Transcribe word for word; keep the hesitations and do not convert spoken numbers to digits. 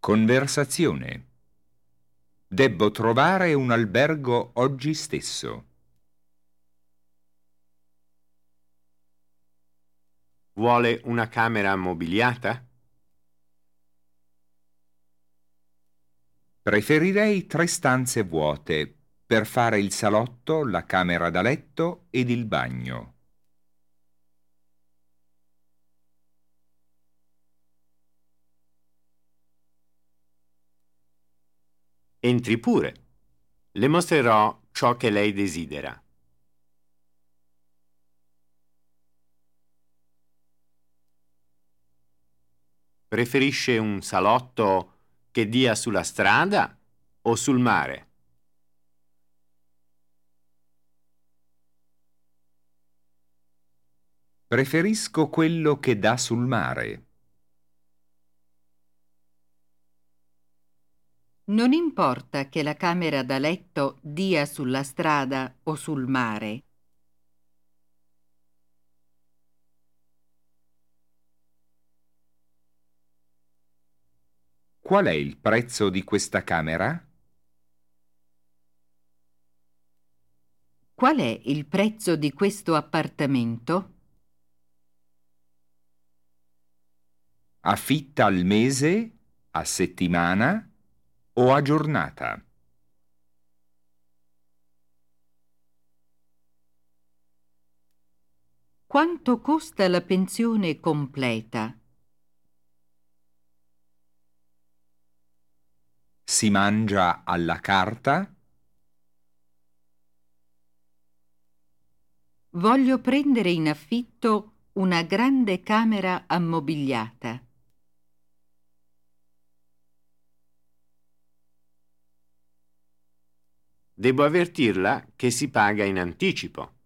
Conversazione. Debbo trovare un albergo oggi stesso. Vuole una camera ammobiliata? Preferirei tre stanze vuote per fare il salotto, la camera da letto ed il bagno. Entri pure. Le mostrerò ciò che lei desidera. Preferisce un salotto che dia sulla strada o sul mare? Preferisco quello che dà sul mare. Non importa che la camera da letto dia sulla strada o sul mare. Qual è il prezzo di questa camera? Qual è il prezzo di questo appartamento? Affitta al mese, a settimana o a giornata? Quanto costa la pensione completa? Si mangia alla carta? Voglio prendere in affitto una grande camera ammobiliata. Devo avvertirla che si paga in anticipo.